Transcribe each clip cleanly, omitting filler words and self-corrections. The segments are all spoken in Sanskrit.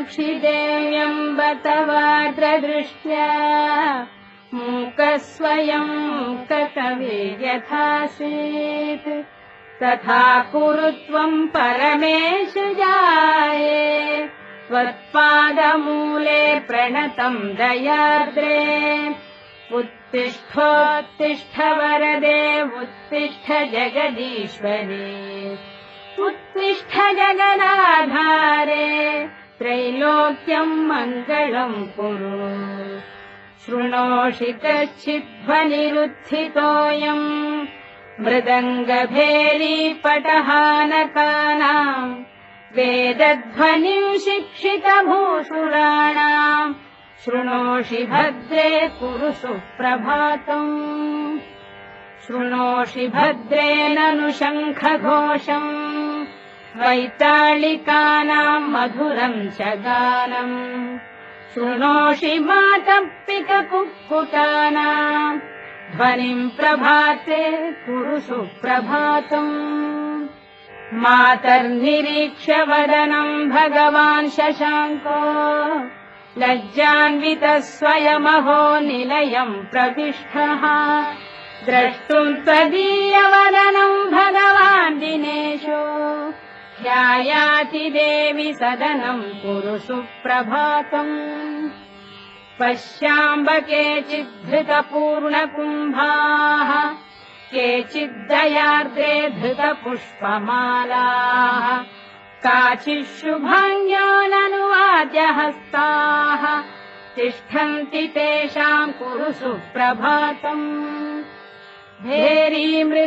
कामाक्षि देव्यम्ब तवार्द्रदृष्ट्या मूकस्वयं मूककवे यथासीत् तथा कुरु त्वम् परमेश जाये त्वत्पादमूले प्रणतम् दयार्द्रे उत्तिष्ठोत्तिष्ठ वरदे उत्तिष्ठ जगदीश्वरे उत्तिष्ठ जगदाधारे त्रैलोक्यम् मङ्गलम् कुरु शृणोषि कच्चिद्ध्वनिरुत्थितोऽयम् मृदङ्गभेरी पटहानकानाम् वेदध्वनिम् शिक्षितभूषुराणाम् शृणोषि भद्रे कुरु सुप्रभातम् शृणोषि भद्रे ननु शङ्खघोषम् वैताళिकानाम् मधुरम् च गानम् शृणोषि मातपिककुक्कुटानाम् ध्वनिम् प्रभाते कुरु सुप्रभातम् मातर्निरीक्ष्य वदनम् भगवान् शशाङ्को लज्जान्वितः स्वयमहो निलयम् प्रविष्टः द्रष्टुम् त्वदीयवदनम् भगवान् दिनेशो ध्यायाति देवि सदनम् कुरु सुप्रभातम् पश्याम्ब केचिद्धृतपूर्णकुम्भाः केचिद्दयार्द्रे धृतपुष्पमालाः काचिच्छुभाङ्ग्यो ननुवाद्यहस्ताः तिष्ठन्ति तेषाम् कुरु सुप्रभातम् भेरी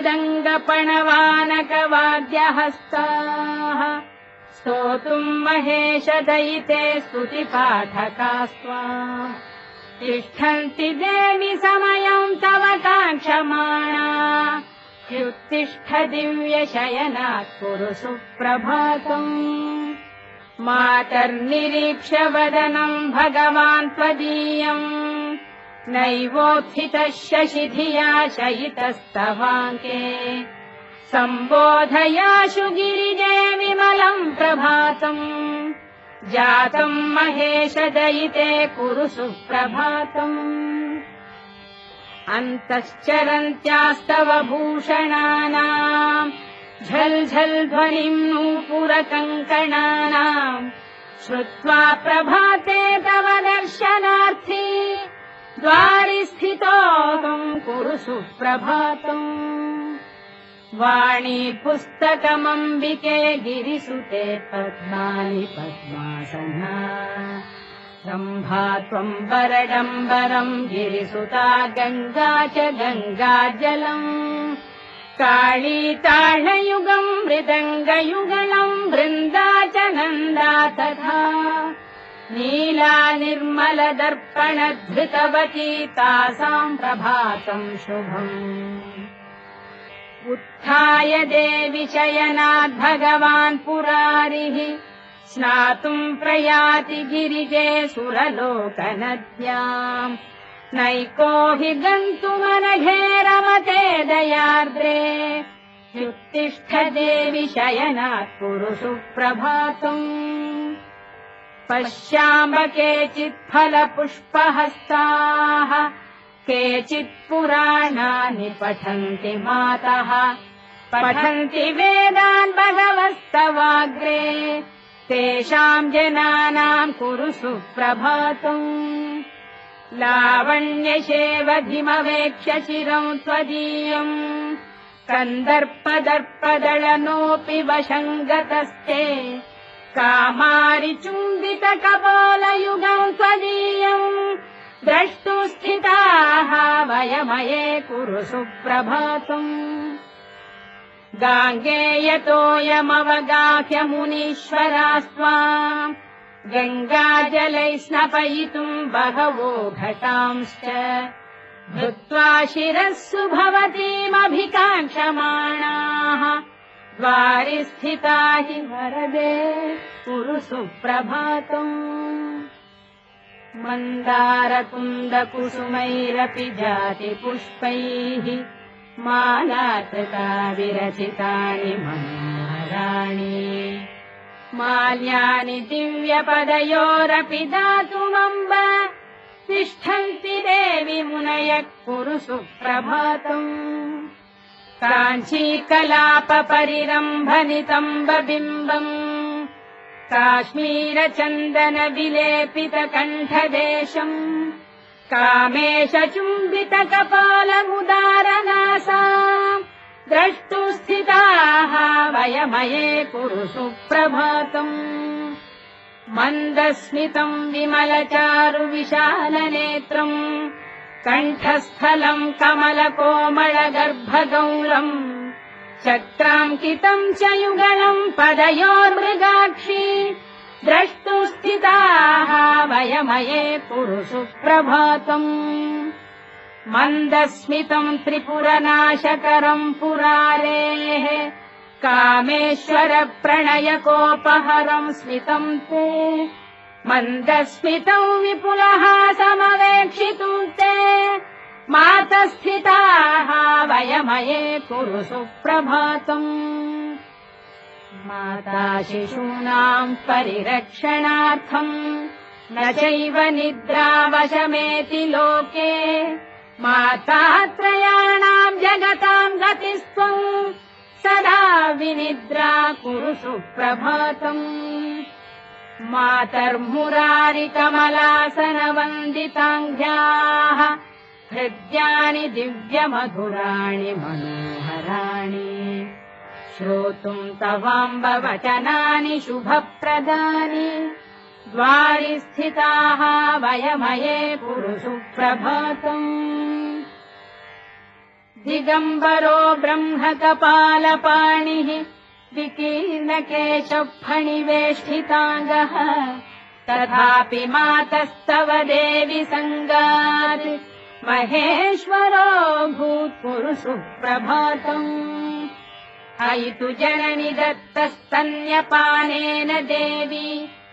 मृदङ्गपणवानकवाद्यहस्ताः स्तोतुम् महेशदयिते स्तुतिपाठकास्त्वा तिष्ठन्ति देवि समयम् तव काङ्क्षमाणा ह्युत्तिष्ठ दिव्यशयनात् कुरु सुप्रभातम् मातर्निरीक्ष्य वदनम् भगवान् त्वदीयम् नैवोत्थितः शशिधिया शयितस्तवाङ्के सम्बोधयाशु गिरिजे विमलम् प्रभातम् जातम् महेशदयिते कुरु सुप्रभातम् अन्तश्चरन्त्यास्तव भूषणानाम् झल् झल् ध्वनिम् नूपुरकङ्कणानाम् श्रुत्वा प्रभाते तव दर्शनार्थी द्वारि स्थितो त्वम् कुरु सुप्रभातम् वाणी पुस्तकमम्बिके गिरिसुते पद्मानि पद्मासना रम्भा त्वम् वरडम्बरम् गिरिसुता गङ्गा च गङ्गाजलम् काळी ताळयुगम् मृदङ्गयुगलम् वृन्दा च नन्दा तथा नीला निर्मलदर्पणधृतवती तासाम् प्रभातम् शुभम् उत्थाय देवि शयनात् भगवान् पुरारिः स्नातुम् प्रयाति गिरिजे सुरलोकनद्याम् नैको हि गन्तुमनघे रमते दयार्द्रे ह्युत्तिष्ठ देवि शयनात् कुरु सुप्रभातम् पश्याम्ब केचित् फलपुष्पहस्ताः केचित् पुराणानि पठन्ति मातः पठन्ति वेदान् भगवस्तवाग्रे तेषाम् जनानाम् कुरु सुप्रभातम् लावण्यशेवधिमवेक्ष्य चिरम् त्वदीयम् कन्दर्पदर्पदलनोऽपि वशङ्गतस्ते कामारिचुम्बितकपोलयुगम् त्वदीयम् द्रष्टु स्थिताः वयमये कुरु सुप्रभातम् गाङ्गेयतोऽयमवगाह्य मुनीश्वरास्त्वाम् गङ्गाजलैः स्नपयितुम् बहवो घटांश्च धृत्वा शिरस्सु भवतीमभिकाङ्क्षमाणाः द्वारि स्थिता हि वरदे कुरु सुप्रभातम् मन्दारकुन्दकुसुमैरपि जातिपुष्पैः मालाकृता विरचितानि मनोहराणि माल्यानि दिव्यपदयोरपि दातुमम्ब तिष्ठन्ति देवि मुनयः कुरु सुप्रभातम् काञ्चीकलापपरिरम्भनितम्बबिम्बम् काश्मीरचन्दनविलेपितकण्ठदेशम् कामेशचुम्बितकपालमुदारनासा द्रष्टुं स्थिताः वयमये कुरु सुप्रभातम् मन्दस्मितम् विमलचारु विशालनेत्रम् कण्ठस्थलम् कमलकोमलगर्भगौरम् चक्राङ्कितम् च युगलम् पदयोर्मृगाक्षी द्रष्टुं स्थिताः वयमये कुरु सुप्रभातम् मन्दस्मितम् त्रिपुरनाशकरम् पुरारेः कामेश्वर प्रणयकोपहरम् स्मितम् ते मन्दस्मितम् विपुलहासमवेक्षितुम् ते मातस्थिताः वयमये कुरु सुप्रभातम् माता शिशूनाम् परिरक्षणार्थम् न चैव निद्रावशमेति लोके मातात्रयाणाम् जगताम् गतिस्त्वम् सदा विनिद्रा कुरु सुप्रभातम् मातर्मुरारिकमलासनवन्दिताङ्घ्याः हृद्यानि दिव्यमधुराणि मनोहराणि श्रोतुम् तवाम्ब वचनानि शुभप्रदानि द्वारि स्थिताः वयमये कुरु सुप्रभातम् दिगम्बरो ब्रह्मकपालपाणिः विकीर्णकेशफणिवेष्टिताङ्गः तथापि मातस्तव देवि सङ्गात् महेश्वरो भूत्कुरु सुप्रभातम् अयि तु जननि दत्तस्तन्यपानेन देवी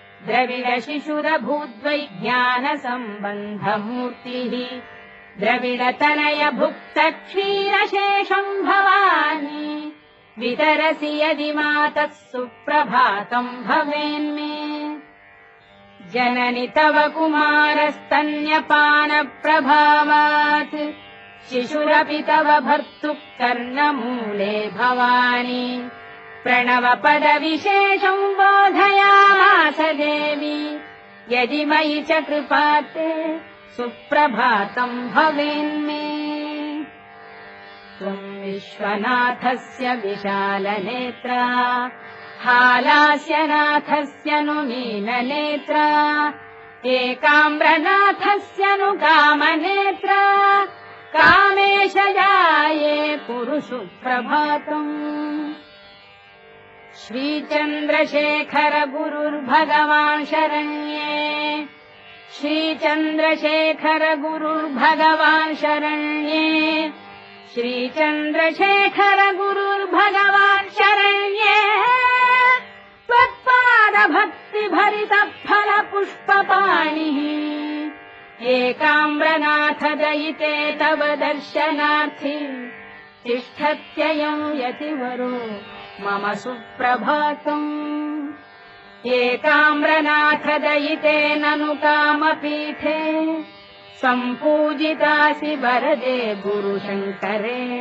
द्रविडशिशुरभूद्वैज्ञानसम्बन्धमूर्तिः द्रविडतनय भुक्तक्षीरशेषम् भवानि वितरसि यदि मातः सुप्रभातम् भवेन्मे जननि तव कुमारस्तन्यपानप्रभावात् शिशुरपि तव भर्तुः कर्णमूले भवानि प्रणवपदविशेषम् बोधयामास देवी यदि मयि च कृपाते सुप्रभातम् भवेन्मे त्वम् विश्वनाथस्य विशालनेत्रा हालास्यनाथस्य नु मीननेत्रा एकाम्रनाथस्य नु कामनेत्रा कामेशजाये कुरु सुप्रभातम् श्रीचन्द्रशेखर गुरुर्भगवान् शरण्ये श्रीचन्द्रशेखर गुरुर्भगवान् शरण्ये श्रीचन्द्रशेखर गुरुर्भगवान् शरण्ये त्वत्पादभक्तिभरितफलपुष्पपाणिः एकाम्रनाथ दयिते तव दर्शनार्थी तिष्ठत्ययम् यतिवरो मम सुप्रभातम् एकाम्रनाथ दयिते ननु कामपीठे सम्पूजितासि वरदे गुरुशङ्करेण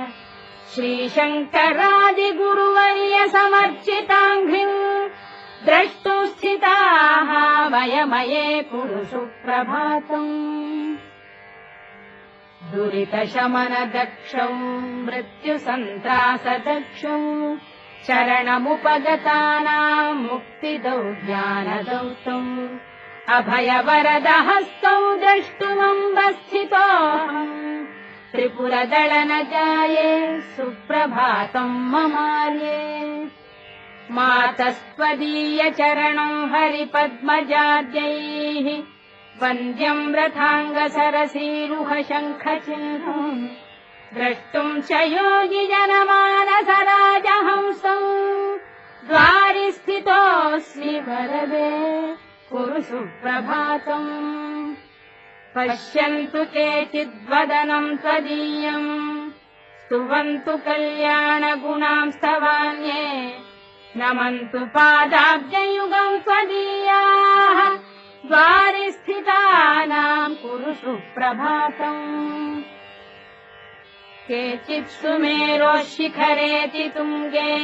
श्रीशङ्करादिगुरुवर्य समर्चिताङ्घ्रिम् द्रष्टुं स्थिताः वयमये कुरु सुप्रभातम् दुरितशमनदक्षौ मृत्युसन्त्रासदक्षौ शरणमुपगतानाम् मुक्तिदौ ज्ञानदौतौ अभयवरदहस्तौ द्रष्टुमम्बस्थितोऽहम् त्रिपुरदळनजाये सुप्रभातम् ममार्ये मातस्त्वदीयचरणौ हरिपद्मजाद्यैः वन्द्यम् रथाङ्गसरसीरुहशङ्खचिह्नम् द्रष्टुम् च योगि जनमानसराजहंसौ द्वारि स्थितोऽस्मि वरदे कुरु सुप्रभातम् पश्यन्तु केचिद्वदनम् त्वदीयम् स्तुवन्तु कल्याणगुणांस्तवान्ये नमन्तु पादाब्जयुगम् त्वदीयाः द्वारि स्थितानाम् कुरु सुप्रभातम् केचित् सुमेरोः शिखरेति तुङ्गे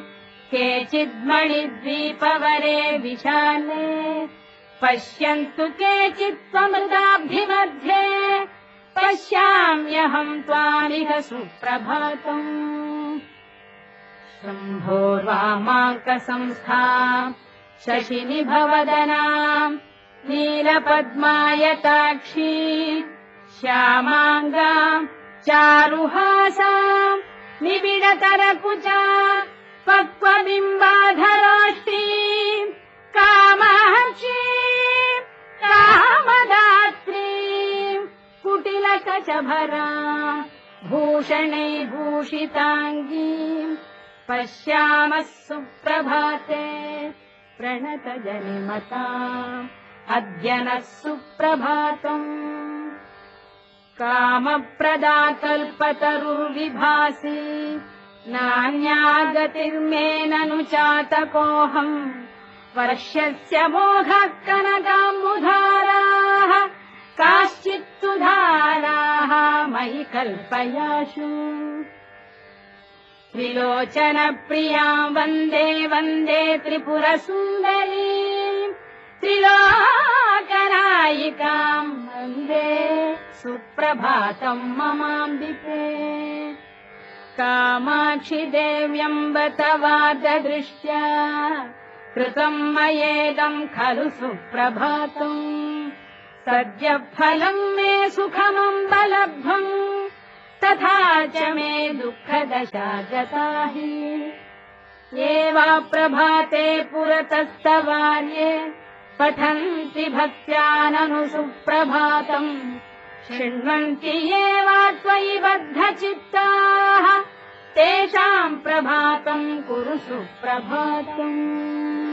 केचिद्मणिद्वीपवरे विशाले पश्यन्तु केचित् त्वमृताब्धिमध्ये पश्याम्यहम् त्वामिह सुप्रभातम् शम्भोर्वामाङ्कसंस्था शशिनिभवदनाम् नीलपद्मायताक्षी श्यामाङ्गाम् चारुहासाम् निबिडतरकुचा पक्वबिम्बाधराष्टी कामाक्षी कामदात्री कुटिलकचभरा भूषणैर्भूषिताङ्गी पश्यामः सुप्रभाते प्रणतजनिमता अद्य नः सुप्रभातम् कामप्रदा कल्पतरुर्विभासि नान्या गतिर्मे ननु चातकोऽहम् वर्षस्य मोघः कनकाम्बुधाराः काश्चित्तु धाराः मयि कल्पयाशु त्रिलोचनप्रियाम् वन्दे वन्दे त्रिपुरसुन्दरीम् त्रिलोकनायिकाम् वन्दे सुप्रभातम् ममाम्बिके कामाक्षि देव्यम्ब तवार्धदृष्ट्या कृतम् मयेदम् खलु सुप्रभातम् सद्यः फलम् मे सुखमम्ब लब्धम् तथा च मे दुःखदशा गता हि एवा प्रभाते पुरतस्तवार्ये पठन्ति भक्त्या ननु सुप्रभातम् शृण्वन्ति ये वा त्वयि बद्धचित्ताः तेषाम् प्रभातम् कुरु सुप्रभातम्।